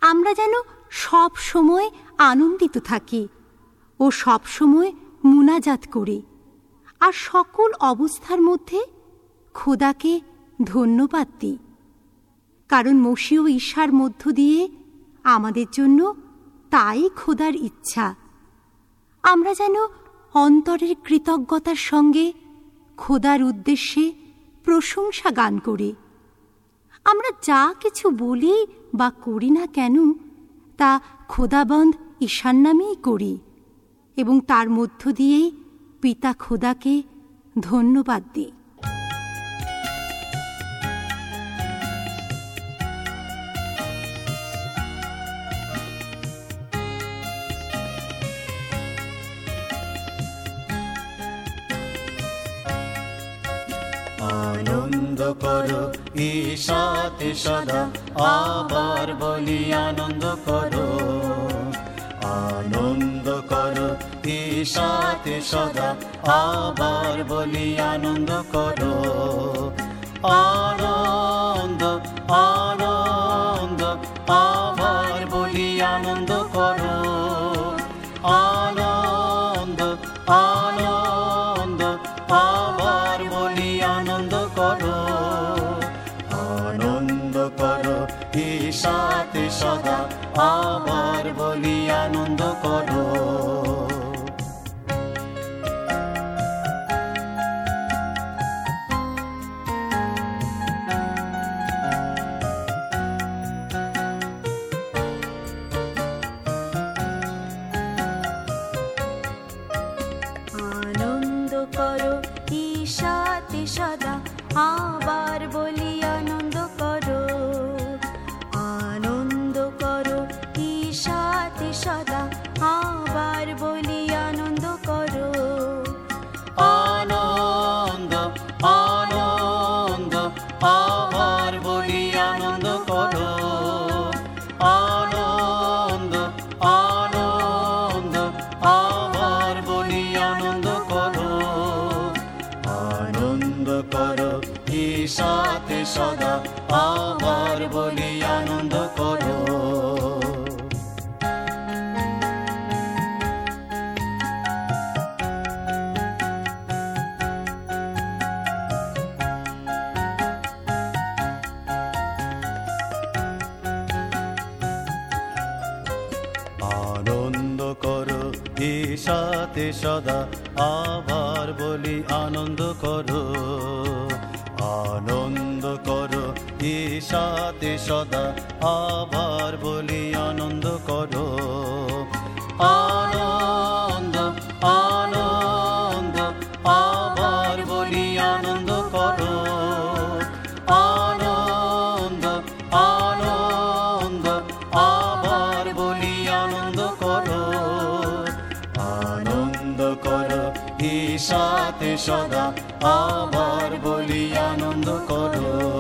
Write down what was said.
আমরা যেন সব সময় আনন্দিত থাকি ও সব সময় মুনাজাত করি, আর সকল অবস্থার মধ্যে খোদাকে ধন্যবাদ দিই, কারণ মসীহ ঈশার মধ্য দিয়ে আমাদের জন্য তাই খোদার ইচ্ছা। আমরা যেন অন্তরের কৃতজ্ঞতার সঙ্গে খোদার উদ্দেশ্যে প্রশংসা গান করি। আমরা যা কিছু বলি বা করি না কেন, তা খোদাবন্দ ঈশার নামেই করি এবং তার মধ্য দিয়েই পিতা খোদাকে ধন্যবাদ দিই। আনন্দ করো ঈশাতে সদা, আবার বলি আনন্দ করো। আনন্দ করো ঈশাতে সদা, আবার বলি আনন্দ করো। আনন্দ আনন্দ আবার বলি আনন্দ করো। আনন্দ আনন্দ আবার বলি আনন্দ করো। আনন্দ করো ঈশাতে সদা, আবার বলি আনন্দ করো। আনন্দ করো ঈশাতে সদা, আবার বলি আনন্দ করো। আনন্দ করো ঈশাতে সদা, আবার বলি আনন্দ করো। আনন্দ আনন্দ আবার বলি আনন্দ করো। আনন্দ আনন্দ আবার বলি আনন্দ করো। আনন্দ করো ঈশাতে সদা, আবার বলি আনন্দ করো। আনন্দ করো ঈশাতে সদা, আবার বলি আনন্দ করো। আনন্দ করো ঈশাতে সদা, আবার বলি আনন্দ করো। আনন্দ আনন্দ আবার বলি আনন্দ করো। আনন্দ আনন্দ আবার বলি আনন্দ করো। আনন্দ করো ঈশাতে সদা, আবার বলি আনন্দ করো।